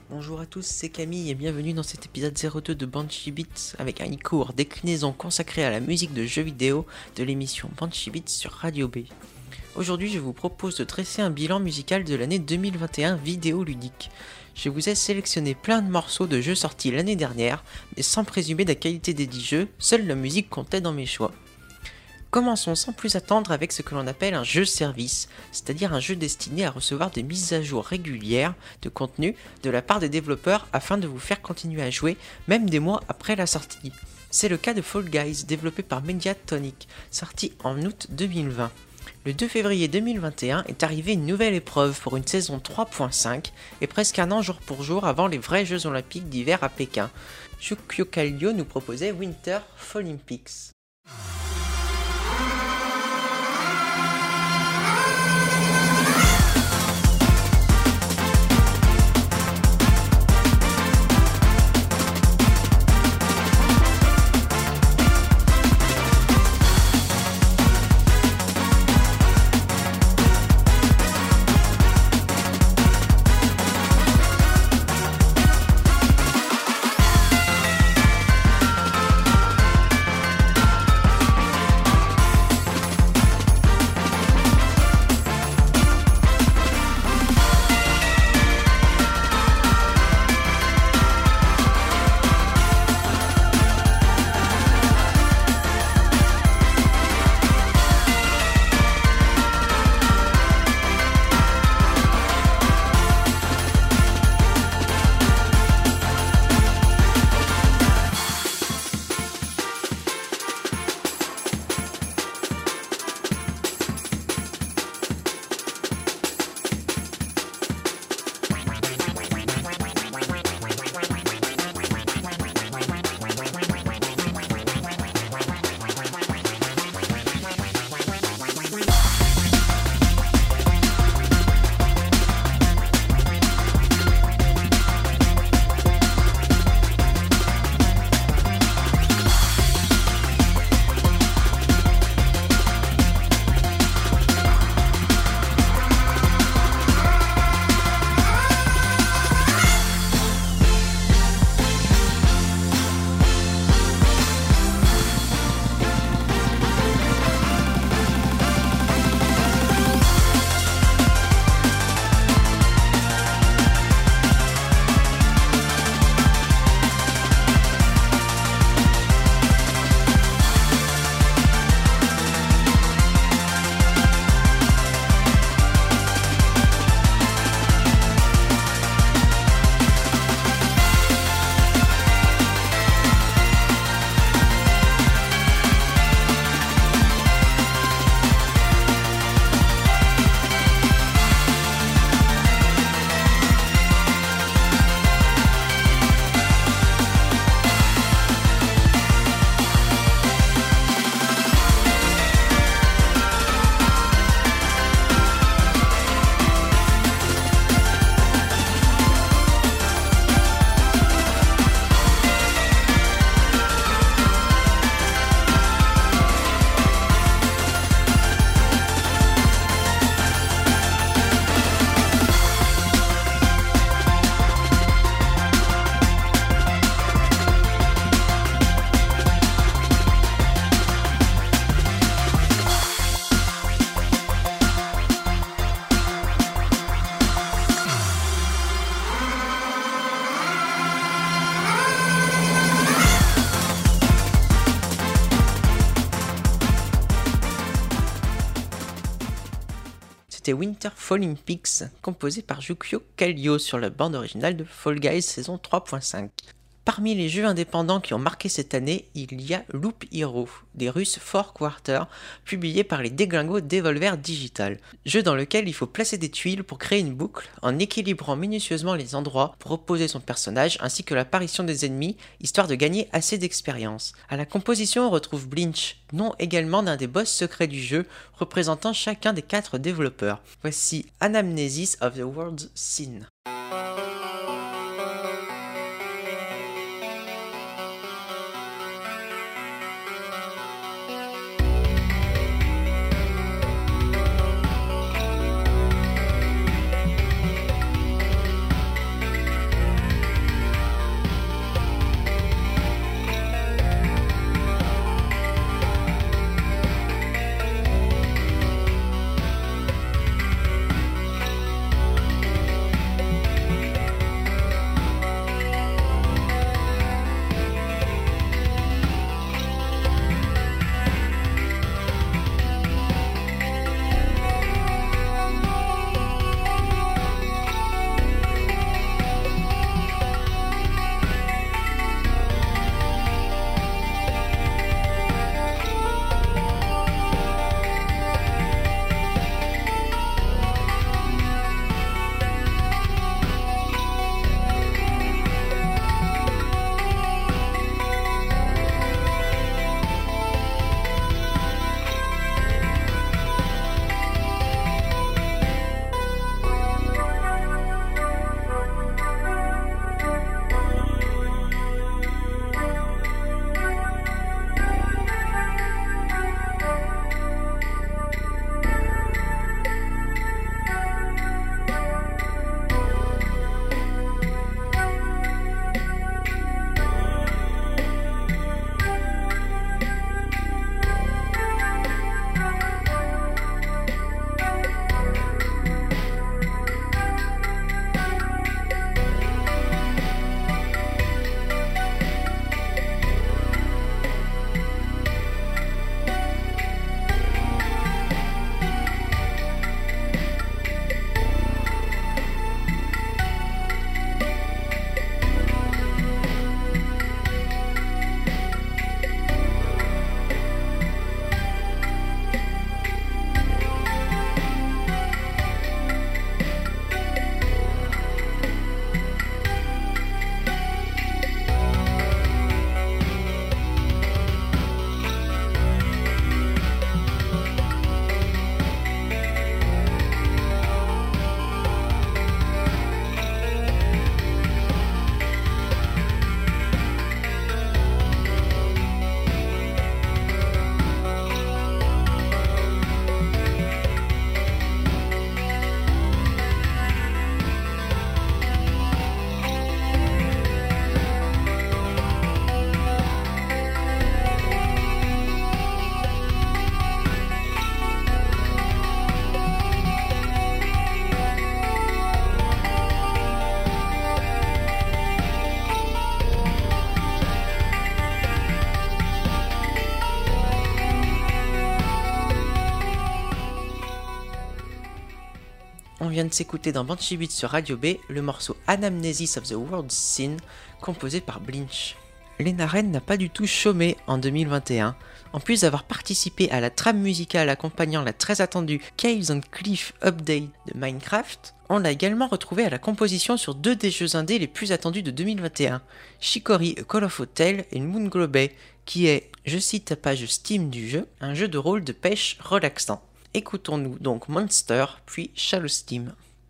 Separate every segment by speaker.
Speaker 1: Bonjour à tous, c'est Camille et bienvenue dans cet épisode 02 de Banshee Beats avec un court déclinaison consacrée à la musique de jeux vidéo de l'émission Banshee Beats sur Radio B. Aujourd'hui, je vous propose de dresser un bilan musical de l'année 2021 vidéoludique. Je vous ai sélectionné plein de morceaux de jeux sortis l'année dernière, mais sans présumer de la qualité des 10 jeux, seule la musique comptait dans mes choix. Commençons sans plus attendre avec ce que l'on appelle un jeu-service, c'est-à-dire un jeu destiné à recevoir des mises à jour régulières de contenu de la part des développeurs afin de vous faire continuer à jouer même des mois après la sortie. C'est le cas de Fall Guys, développé par Mediatonic, sorti en août 2020. Le 2 février 2021 est arrivée une nouvelle épreuve pour une saison 3.5 et presque un an jour pour jour avant les vrais Jeux Olympiques d'hiver à Pékin. Yukio Kallio nous proposait Winter Olympics. C'était Winter Olympics, composé par Yukio Kallio sur la bande originale de Fall Guys saison 3.5. Parmi les jeux indépendants qui ont marqué cette année, il y a Loop Hero, des Russes 4 Quarter, publié par les déglingos Devolver Digital. Jeu dans lequel il faut placer des tuiles pour créer une boucle, en équilibrant minutieusement les endroits pour opposer son personnage ainsi que l'apparition des ennemis, histoire de gagner assez d'expérience. À la composition, on retrouve Blinch, nom également d'un des boss secrets du jeu, représentant chacun des 4 développeurs. Voici Anamnesis of the World's Sin. vient de s'écouter dans Banshee Beats sur Radio B le morceau Anamnesis of the World Scene composé par Blinch. Lena Raine n'a pas du tout chômé en 2021. En plus d'avoir participé à la trame musicale accompagnant la très attendue Caves and Cliff Update de Minecraft, on l'a également retrouvée à la composition sur 2 des jeux indés les plus attendus de 2021, Chicory A Call of Hotel et Moonglow Bay, qui est, je cite la page Steam du jeu, un jeu de rôle de pêche relaxant. Écoutons-nous donc Monster, puis Shallow Steam.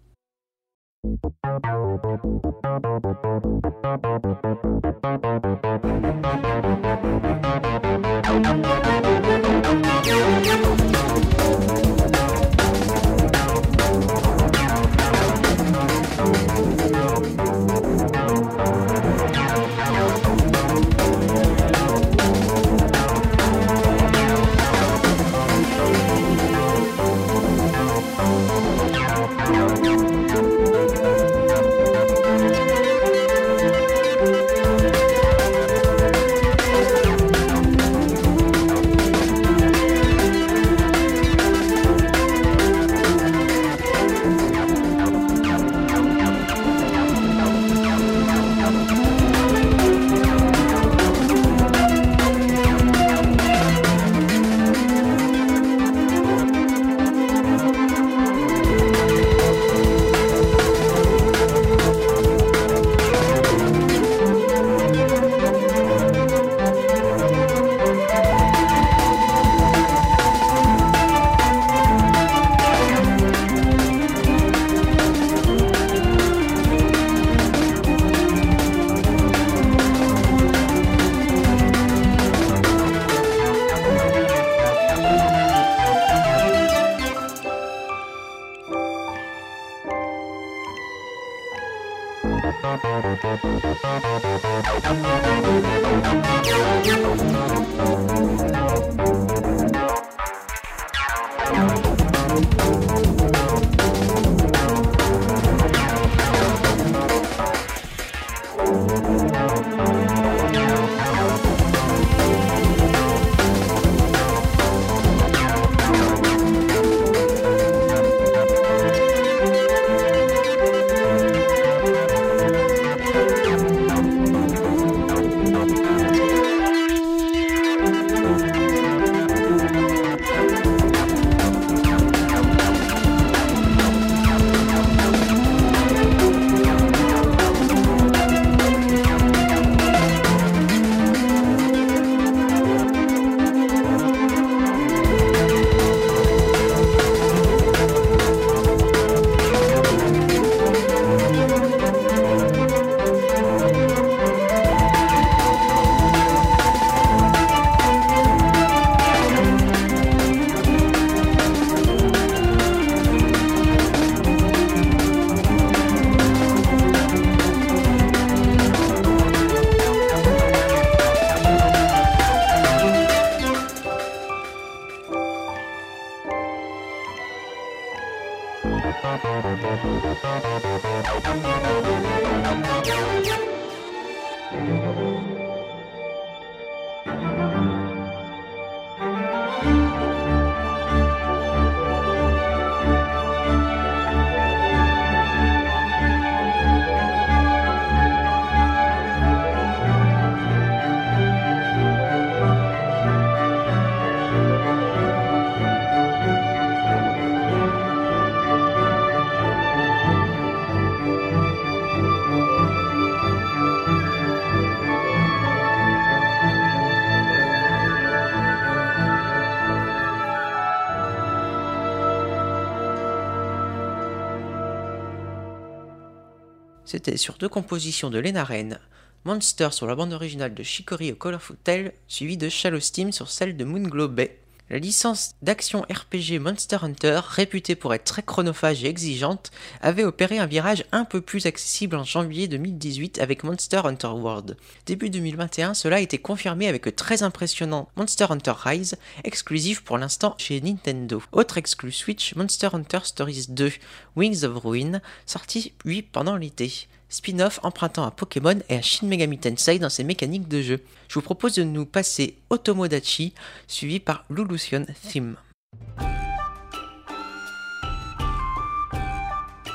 Speaker 1: C'était sur 2 compositions de Lena Raine, Monster sur la bande originale de Chicory A Call of Hotel, suivi de Shallow Steam sur celle de Moonglow Bay. La licence d'action RPG Monster Hunter, réputée pour être très chronophage et exigeante, avait opéré un virage un peu plus accessible en janvier 2018 avec Monster Hunter World. Début 2021, cela a été confirmé avec le très impressionnant Monster Hunter Rise, exclusif pour l'instant chez Nintendo. Autre exclu Switch, Monster Hunter Stories 2, Wings of Ruin, sorti lui pendant l'été. Spin-off empruntant à Pokémon et à Shin Megami Tensei dans ses mécaniques de jeu. Je vous propose de nous passer Otomodachi, suivi par Lulusion Theme.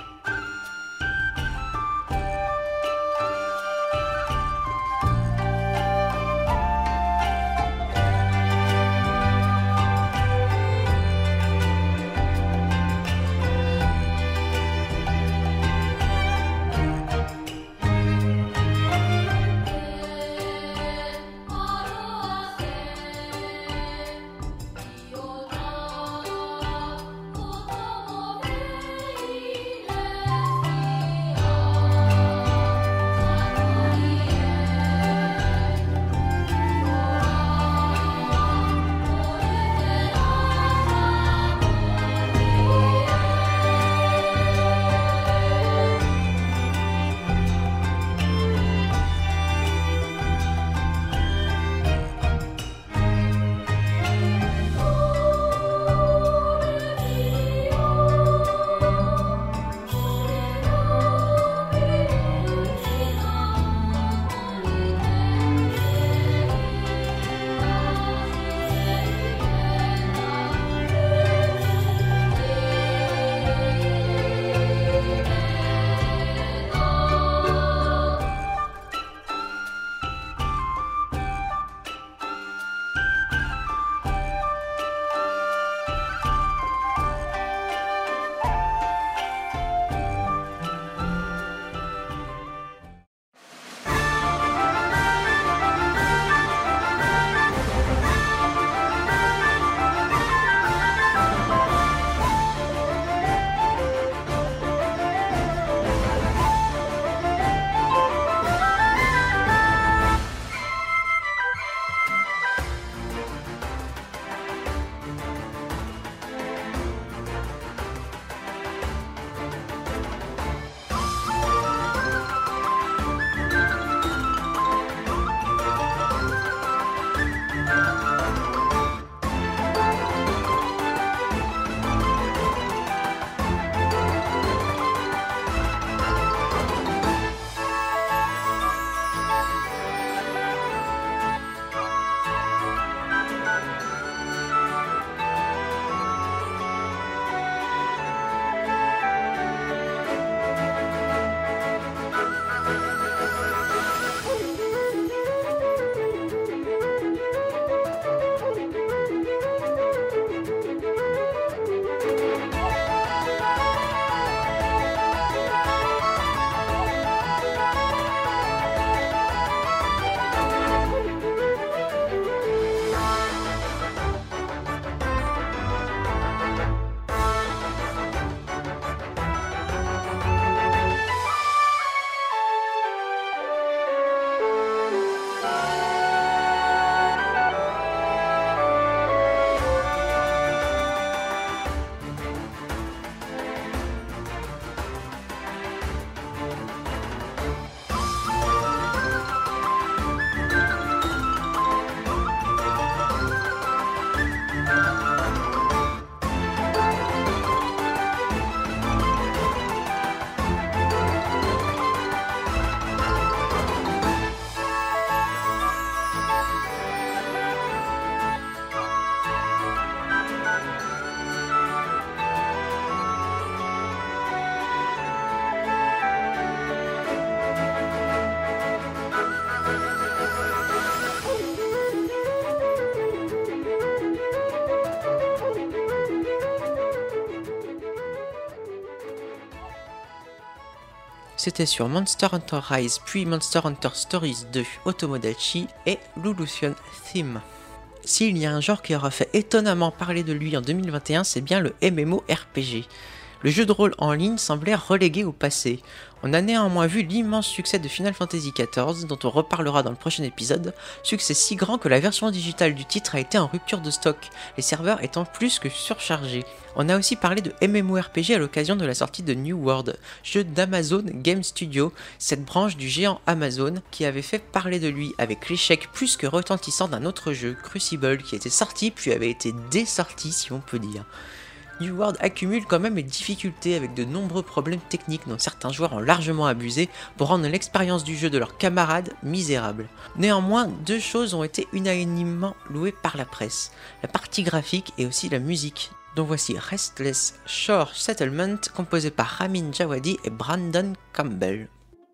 Speaker 1: C'était sur Monster Hunter Rise, puis Monster Hunter Stories 2 Otomodachi et Lulusian Theme. S'il y a un genre qui aura fait étonnamment parler de lui en 2021, c'est bien le MMORPG. Le jeu de rôle en ligne semblait relégué au passé. On a néanmoins vu l'immense succès de Final Fantasy XIV, dont on reparlera dans le prochain épisode, succès si grand que la version digitale du titre a été en rupture de stock, les serveurs étant plus que surchargés. On a aussi parlé de MMORPG à l'occasion de la sortie de New World, jeu d'Amazon Game Studio, cette branche du géant Amazon qui avait fait parler de lui avec l'échec plus que retentissant d'un autre jeu, Crucible, qui était sorti puis avait été désorti si on peut dire. New World accumule quand même les difficultés avec de nombreux problèmes techniques dont certains joueurs ont largement abusé pour rendre l'expérience du jeu de leurs camarades misérable. Néanmoins, deux choses ont été unanimement louées par la presse, la partie graphique et aussi la musique, dont voici Restless Shore Settlement composé par Ramin Djawadi et Brandon Campbell.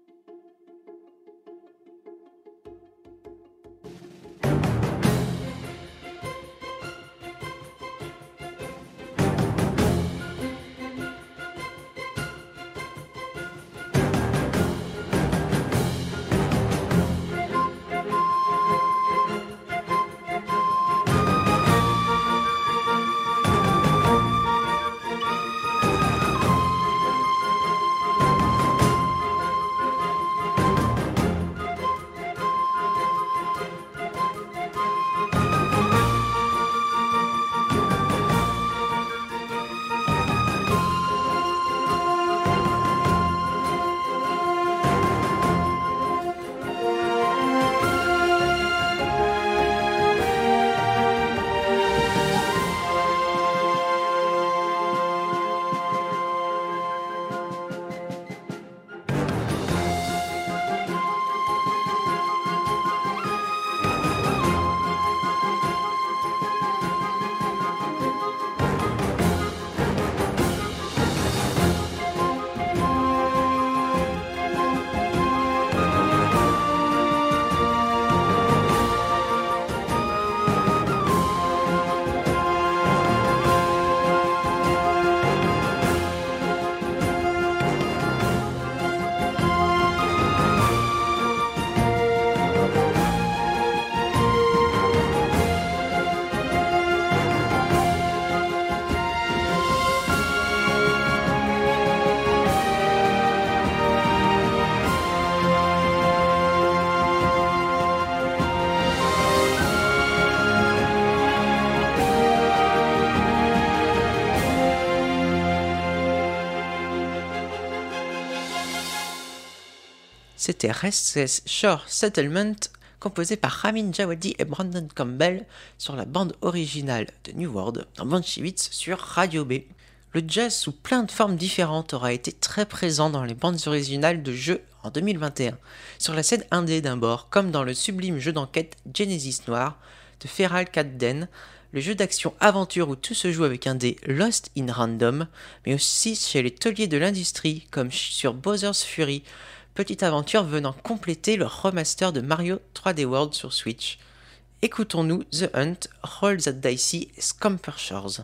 Speaker 1: C'était Restless Shore Settlement, composé par Ramin Djawadi et Brandon Campbell sur la bande originale de New World dans Banshee Beats sur Radio B. Le jazz sous plein de formes différentes aura été très présent dans les bandes originales de jeux en 2021, sur la scène indé d'un bord, comme dans le sublime jeu d'enquête Genesis Noir de Feral Cadden, le jeu d'action aventure où tout se joue avec un dé Lost in Random, mais aussi chez les tauliers de l'industrie comme sur Bowser's Fury, petite aventure venant compléter le remaster de Mario 3D World sur Switch. Écoutons-nous The Hunt, Roll That Dicey et Scamper Shores.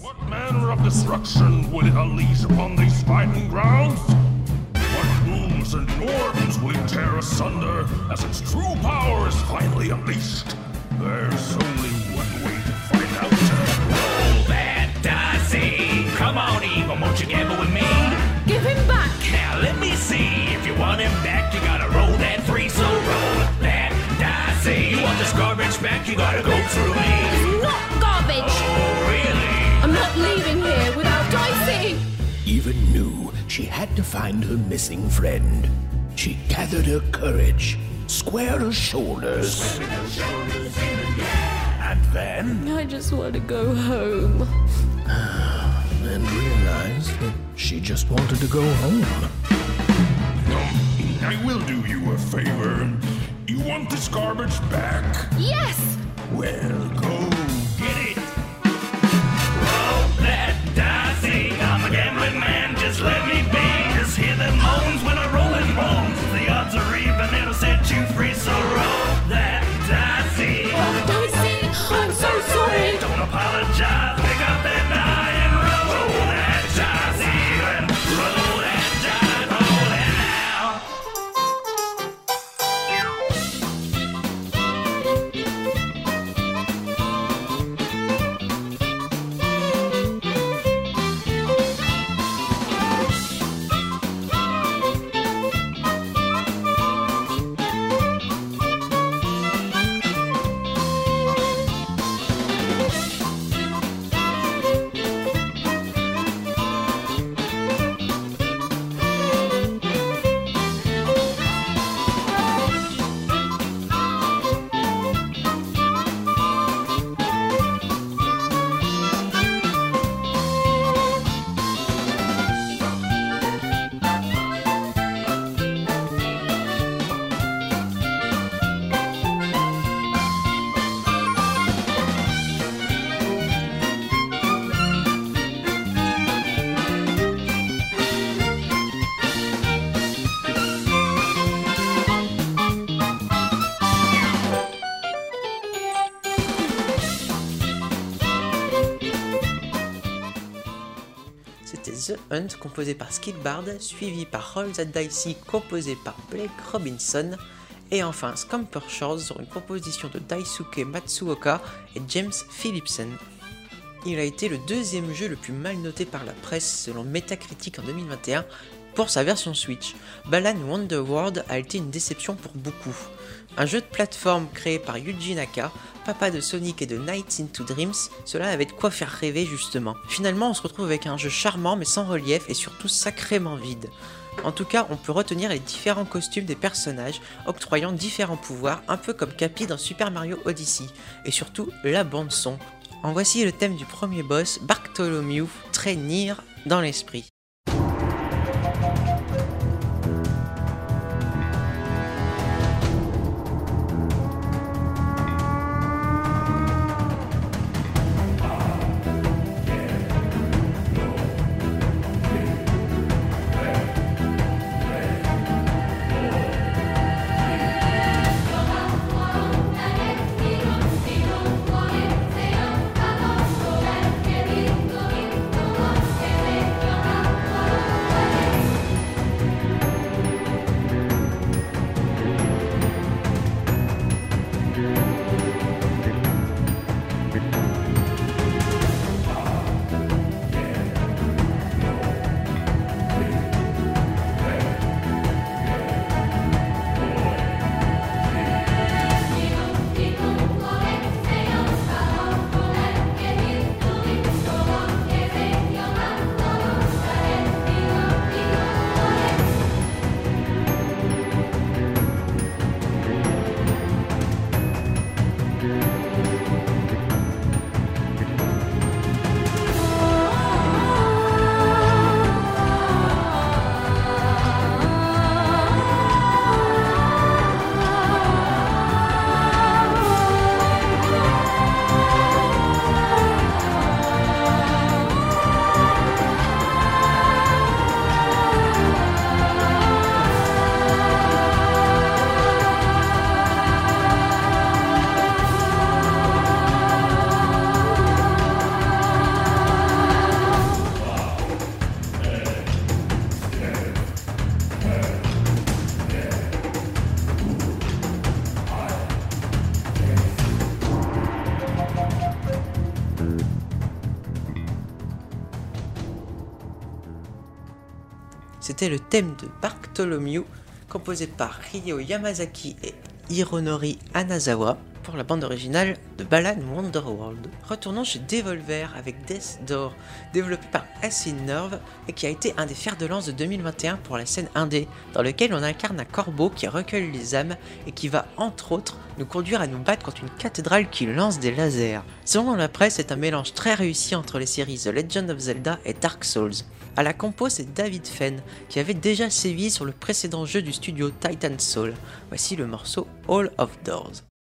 Speaker 2: What manner of destruction will it unleash upon these fighting grounds? What ghouls and gnomes will it tear asunder as its true power is finally unleashed? There's only one way to find out.
Speaker 3: Roll that dice. Come on, Eva, won't you gamble with me?
Speaker 4: Give him back!
Speaker 3: Now let me see. If you want him back, you gotta roll that free. So roll that dice. You want this garbage back, you gotta go through me.
Speaker 4: It's not garbage!
Speaker 3: Oh, really?
Speaker 4: I'm not leaving here without Dicey!
Speaker 5: Eva knew she had to find her missing friend. She gathered her courage, squared her shoulders, and then
Speaker 4: I just want to go home.
Speaker 5: and realized that she just wanted to go home.
Speaker 2: I will do you a favor. You want this garbage back?
Speaker 4: Yes!
Speaker 2: Well, go
Speaker 3: Get it? Roll that dice. I'm a gambling man, just let me be. Just hear them moans when I roll in bones. The odds are even, it'll set you free. So roll that dice.
Speaker 4: Dicey, I'm so sorry!
Speaker 3: Don't apologize, pick up that die and roll that dice. And roll that dice, roll it now.
Speaker 1: C'était The Hunt composé par Skid Bard, suivi par Roll That Dicey composé par Blake Robinson, et enfin Scamper Shores sur une proposition de Daisuke Matsuoka et James Phillipson. Il a été le deuxième jeu le plus mal noté par la presse selon Metacritic en 2021 pour sa version Switch. Balan Wonderworld a été une déception pour beaucoup. Un jeu de plateforme créé par Yuji Naka, papa de Sonic et de Nights into Dreams, cela avait de quoi faire rêver justement. Finalement on se retrouve avec un jeu charmant mais sans relief et surtout sacrément vide. En tout cas on peut retenir les différents costumes des personnages, octroyant différents pouvoirs, un peu comme Cappy dans Super Mario Odyssey, et surtout la bande son. En voici le thème du premier boss, Bartholomew, très Nier dans l'esprit. c'était le thème de Bartholomew, composé par Ryo Yamazaki et Hironori Hanazawa, pour la bande originale de Balan Wonderworld. Retournons chez Devolver avec Death's Door, développé par Acid Nerve et qui a été un des fers de lance de 2021 pour la scène indé, dans lequel on incarne un corbeau qui recueille les âmes et qui va entre autres nous conduire à nous battre contre une cathédrale qui lance des lasers. Selon la presse, c'est un mélange très réussi entre les séries The Legend of Zelda et Dark Souls. À la compo, c'est David Fenn, qui avait déjà sévi sur le précédent jeu du studio Titan Soul. Voici le morceau All of Doors.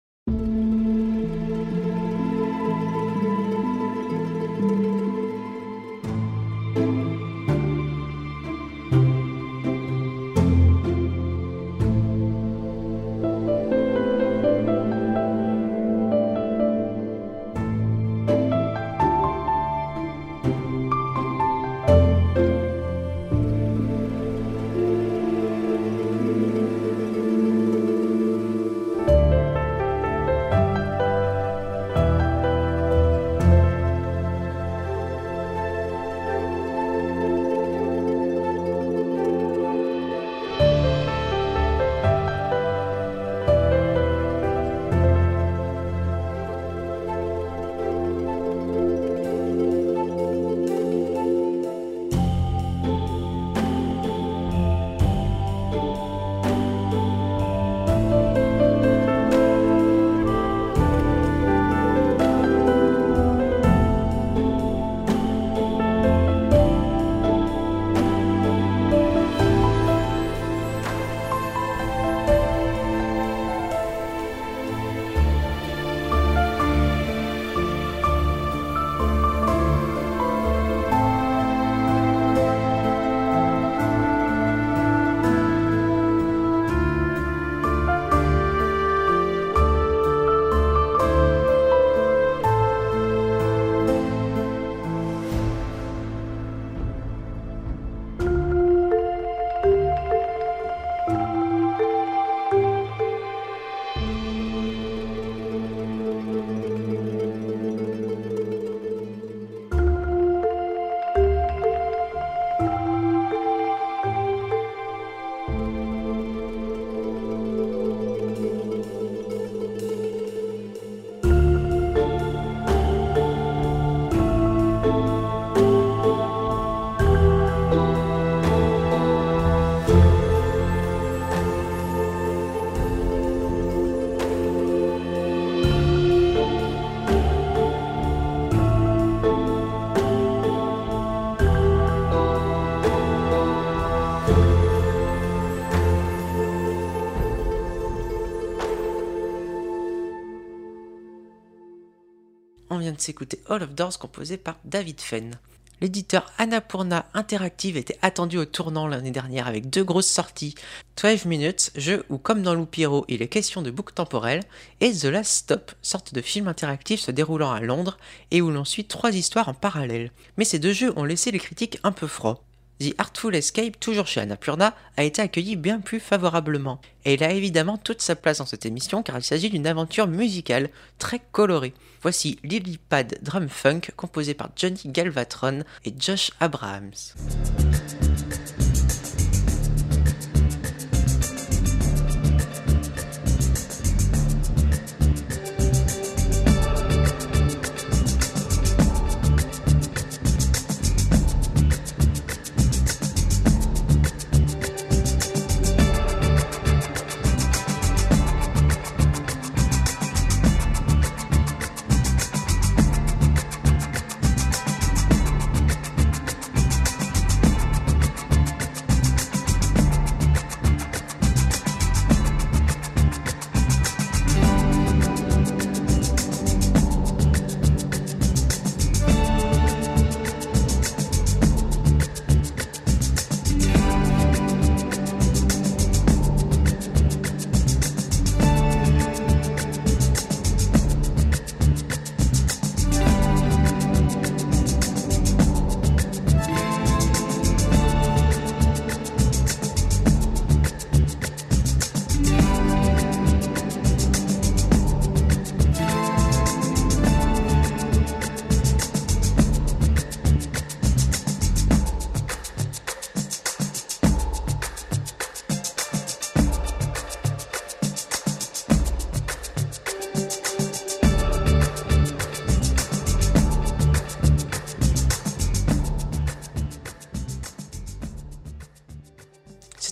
Speaker 1: On vient de s'écouter All of Doors composé par David Fenn. L'éditeur Annapurna Interactive était attendu au tournant l'année dernière avec 2 grosses sorties, 12 Minutes, jeu où comme dans Loupiro il est question de boucle temporelle, et The Last Stop, sorte de film interactif se déroulant à Londres et où l'on suit 3 histoires en parallèle. Mais ces 2 jeux ont laissé les critiques un peu froids. The Artful Escape, toujours chez Annapurna, a été accueilli bien plus favorablement. Et il a évidemment toute sa place dans cette émission car il s'agit d'une aventure musicale très colorée. Voici Lily Pad Drum Funk composé par Johnny Galvatron et Josh Abrahams.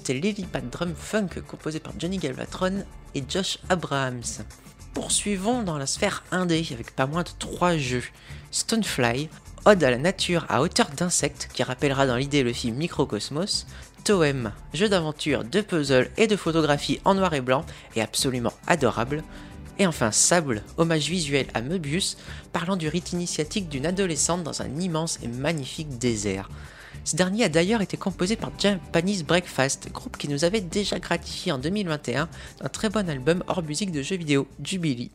Speaker 1: c'était Lily Pad Drum Funk composé par Johnny Galvatron et Josh Abrahams. Poursuivons dans la sphère indé avec pas moins de 3 jeux. Stonefly, ode à la nature à hauteur d'insectes qui rappellera dans l'idée le film Microcosmos. Toem, jeu d'aventure, de puzzle et de photographie en noir et blanc et absolument adorable. Et enfin Sable, hommage visuel à Möbius, parlant du rite initiatique d'une adolescente dans un immense et magnifique désert. Ce dernier a d'ailleurs été composé par Japanese Breakfast, groupe qui nous avait déjà gratifié en 2021 d'un très bon album hors musique de jeux vidéo, Jubilee.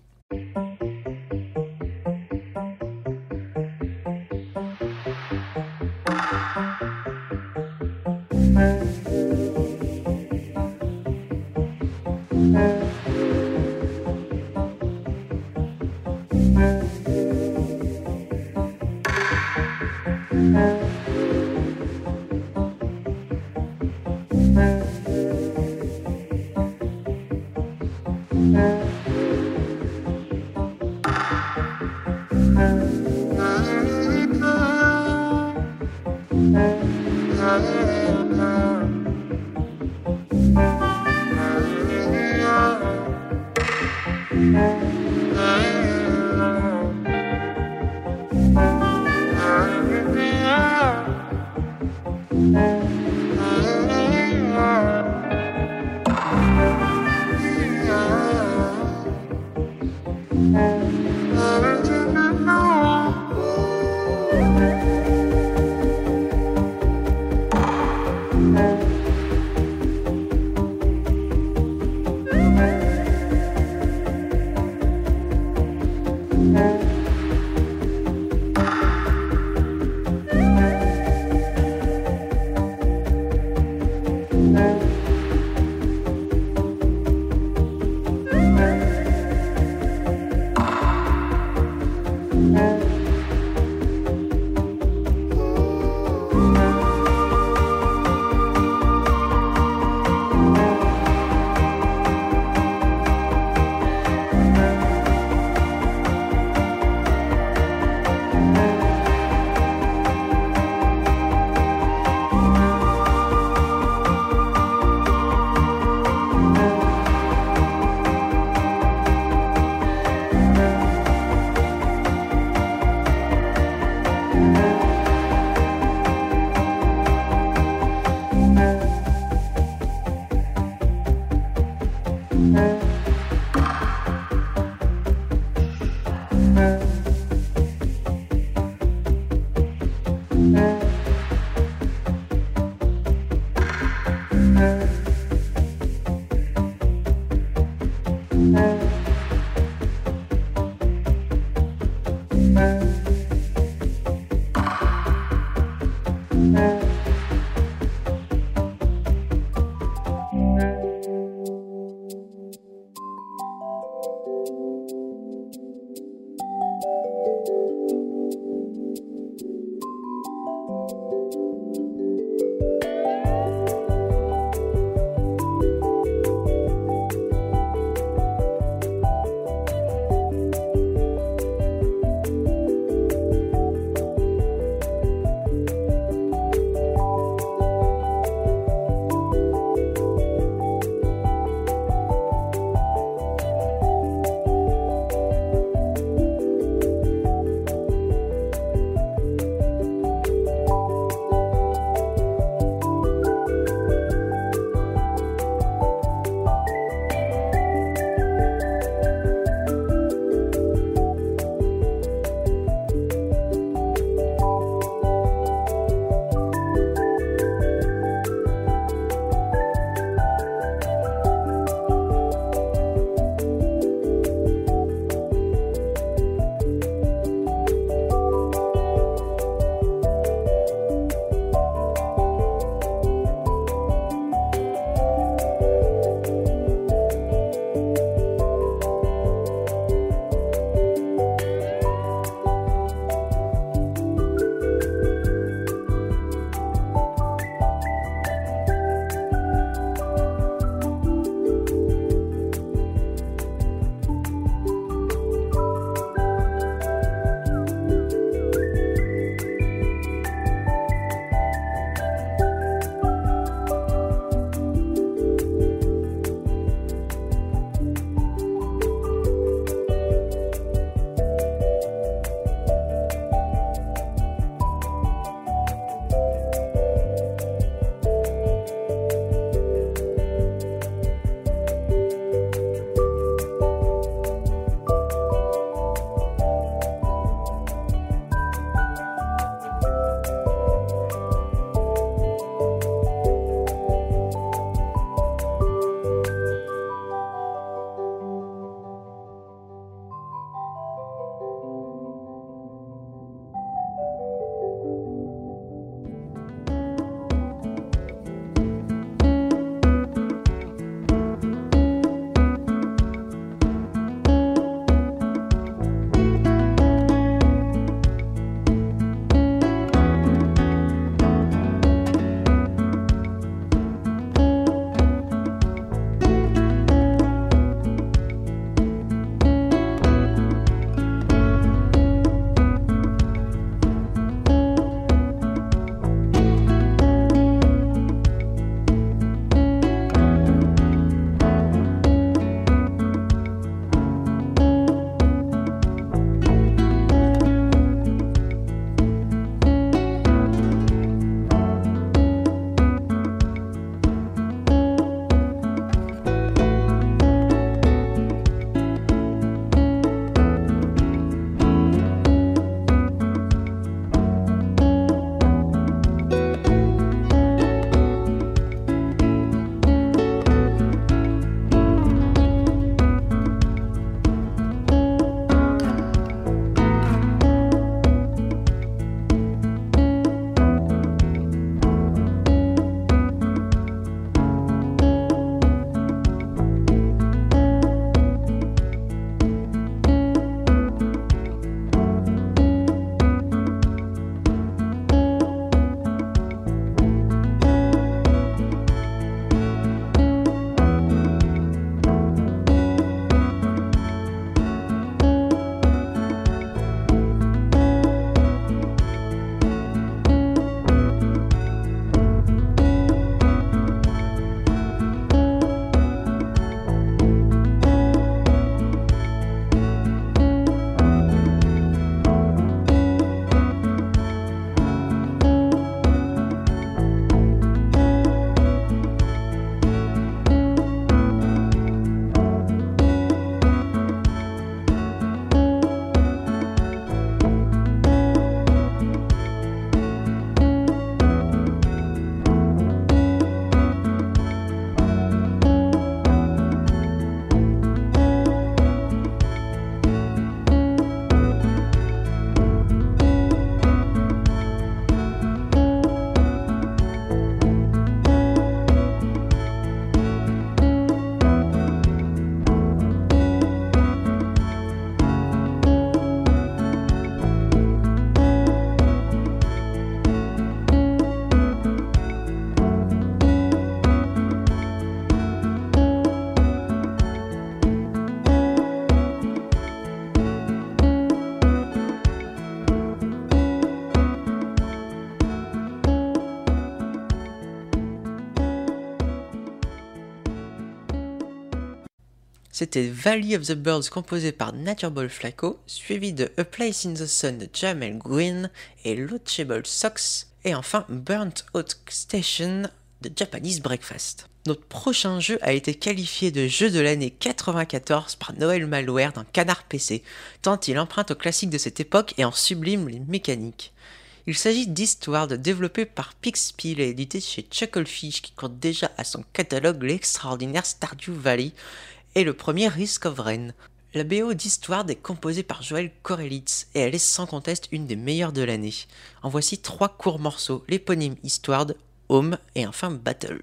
Speaker 1: C'était Valley of the Birds composé par Natureball Flaco, suivi de A Place in the Sun de Jamel Green et Loachable Socks, et enfin Burnt Out Station de Japanese Breakfast. Notre prochain jeu a été qualifié de jeu de l'année 94 par Noël Malware d'un Canard PC, tant il emprunte aux classiques de cette époque et en sublime les mécaniques. Il s'agit d'Eastward développé par Pixpil et édité chez Chucklefish qui compte déjà à son catalogue l'extraordinaire Stardew Valley et le premier Risk of Rain. La BO d'Eastward est composée par Joël Corelitz et elle est sans conteste une des meilleures de l'année. En voici 3 courts morceaux, l'éponyme Eastward, Home et enfin Battle.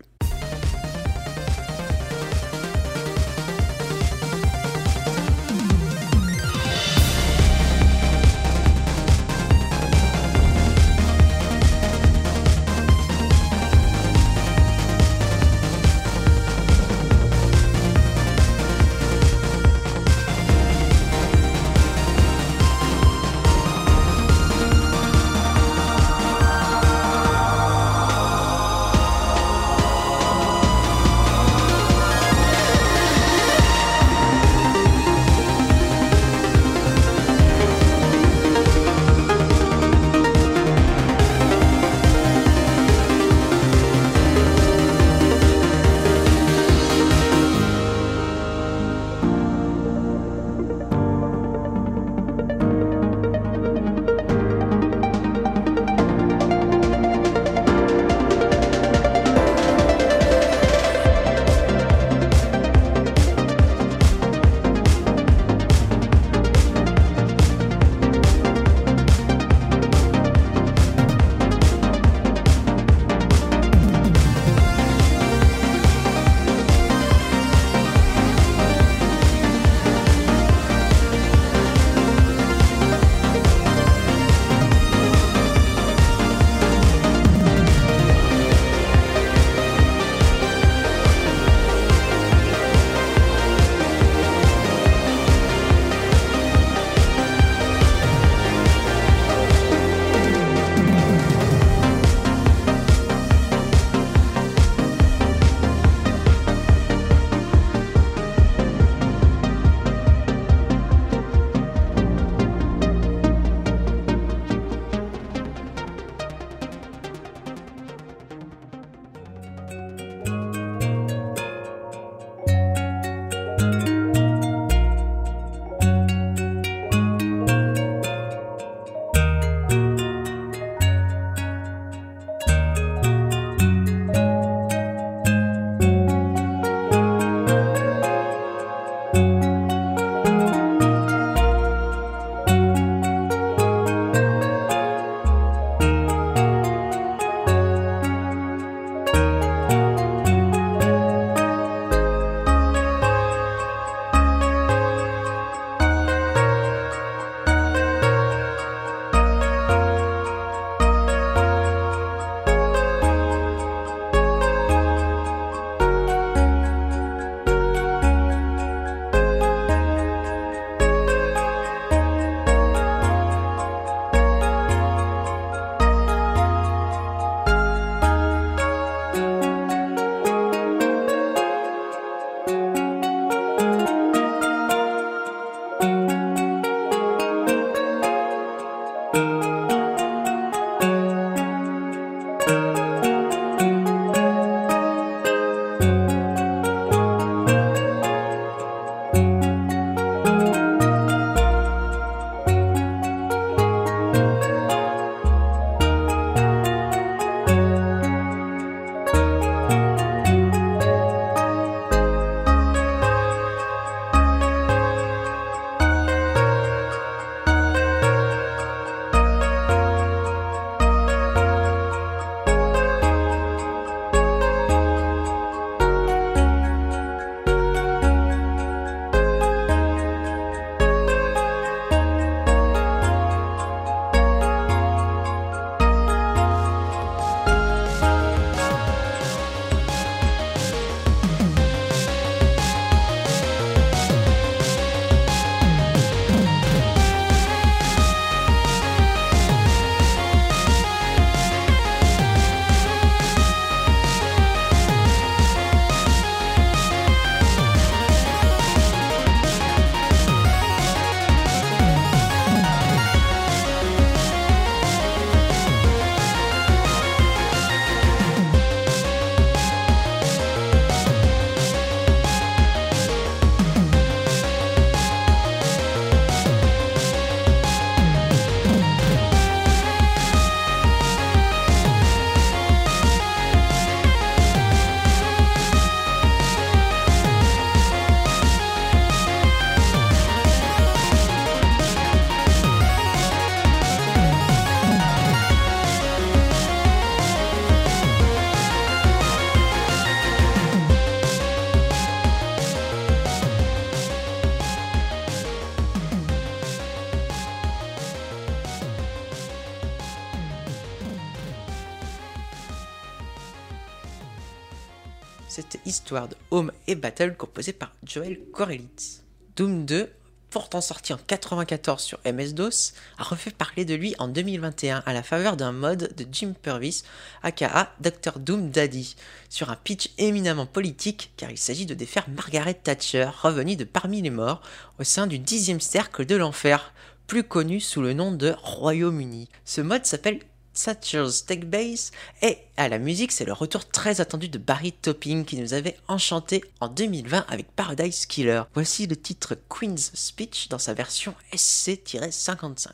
Speaker 1: c'était Histoire de Home et Battle composé par Joel Corelitz. Doom 2, pourtant sorti en 1994 sur MS-DOS, a refait parler de lui en 2021 à la faveur d'un mod de Jim Purvis, aka Dr Doom Daddy, sur un pitch éminemment politique car il s'agit de défaire Margaret Thatcher, revenue de parmi les morts au sein du 10e cercle de l'enfer, plus connu sous le nom de Royaume-Uni. Ce mod s'appelle Thatcher's Tech Base et à la musique c'est le retour très attendu de Barry Topping qui nous avait enchanté en 2020 avec Paradise Killer. Voici le titre Queen's Speech dans sa version SC-55.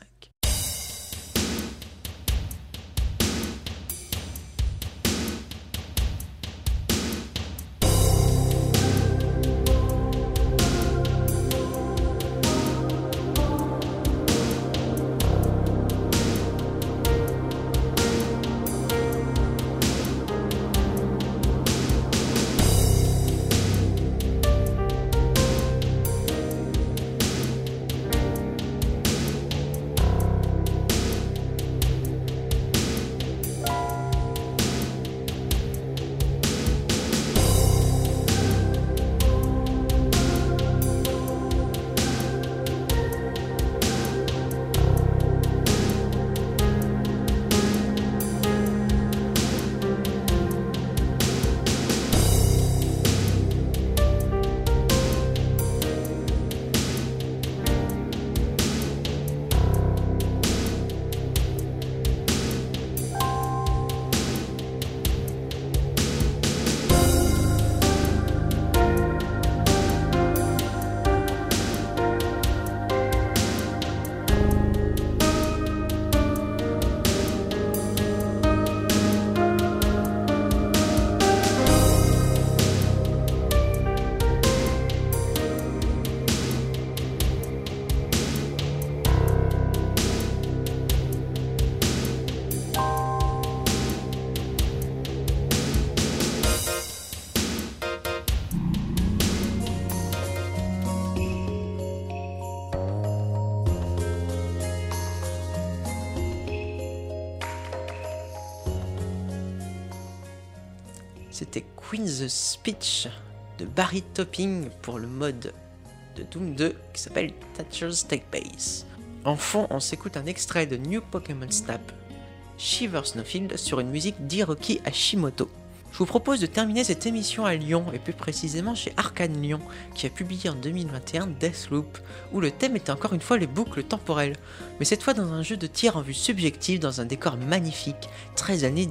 Speaker 1: C'était Queen's Speech de Barry Topping pour le mode de Doom 2 qui s'appelle Thatcher's Tech Base. En fond, on s'écoute un extrait de New Pokémon Snap, Shiver Snowfield sur une musique d'Hiroki Hashimoto. Je vous propose de terminer cette émission à Lyon, et plus précisément chez Arcane Lyon, qui a publié en 2021 Deathloop, où le thème était encore une fois les boucles temporelles, mais cette fois dans un jeu de tir en vue subjective dans un décor magnifique, 13 années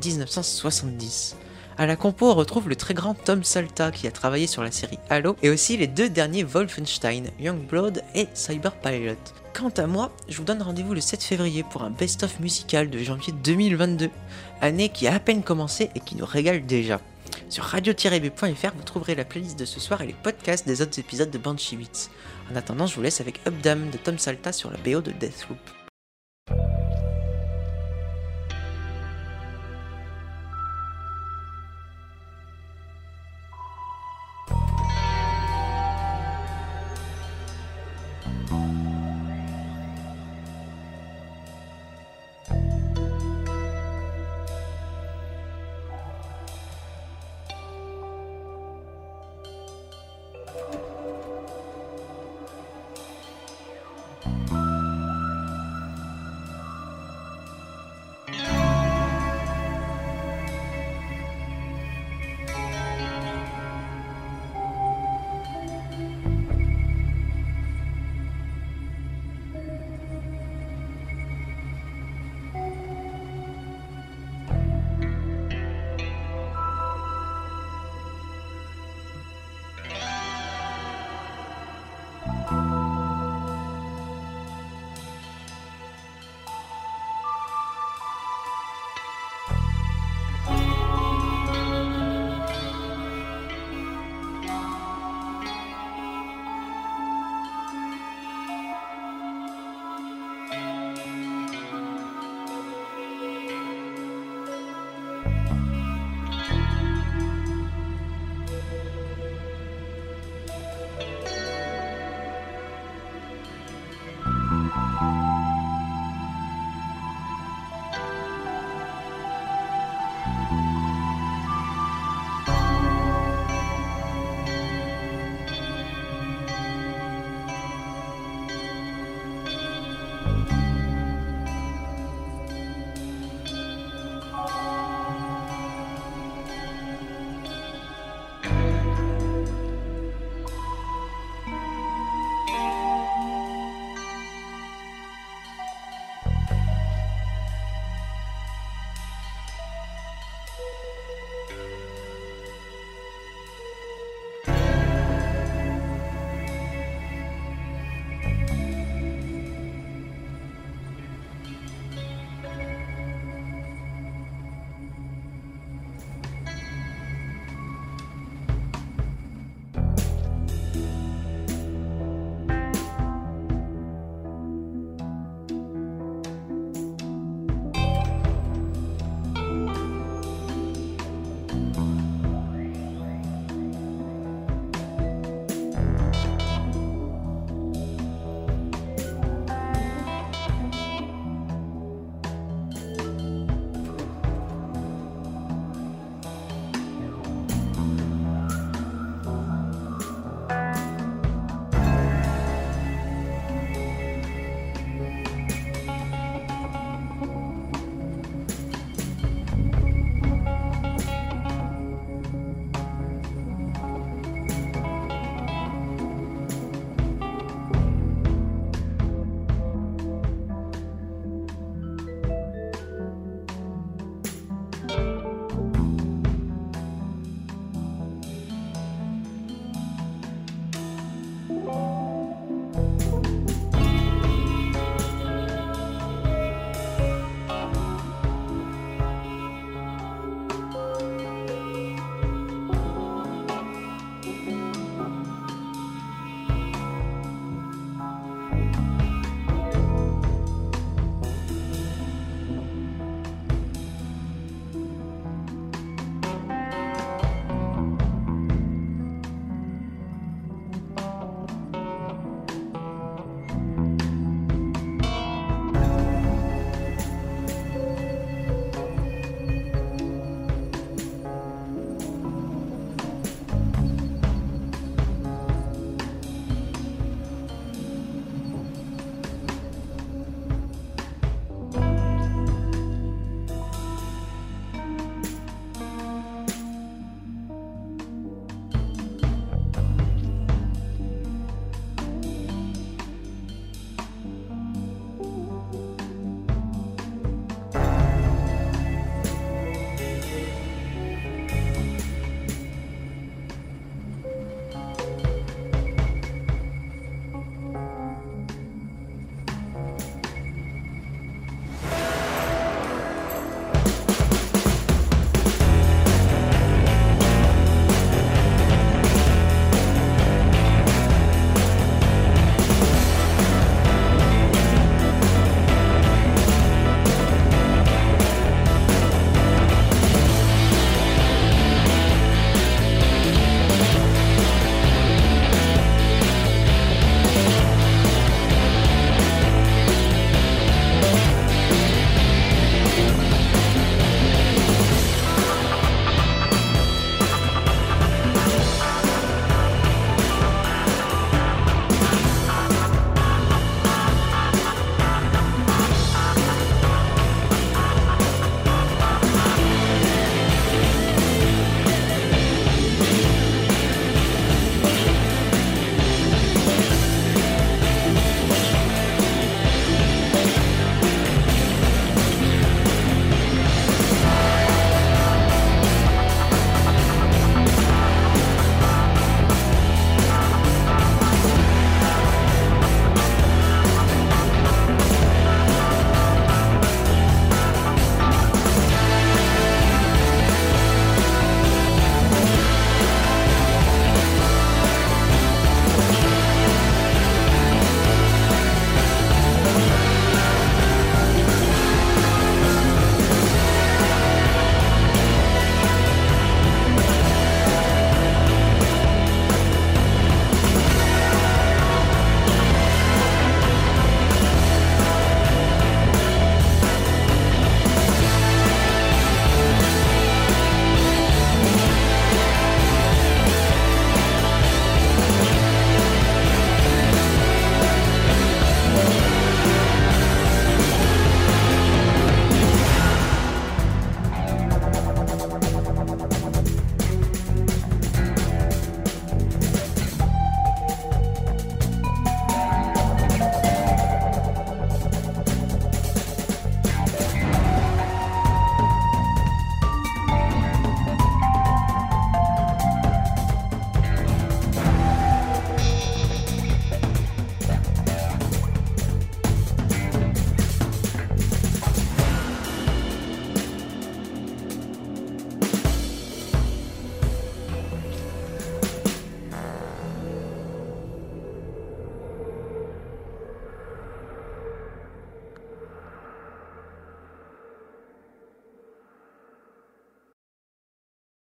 Speaker 1: 1970. À la compo, on retrouve le très grand Tom Salta qui a travaillé sur la série Halo et aussi les deux derniers Wolfenstein, Youngblood et Cyber Pilot. Quant à moi, je vous donne rendez-vous le 7 février pour un best-of musical de janvier 2022, année qui a à peine commencé et qui nous régale déjà. Sur radio-b.fr, vous trouverez la playlist de ce soir et les podcasts des autres épisodes de Banshee Beats. En attendant, je vous laisse avec Updam de Tom Salta sur la BO de Deathloop.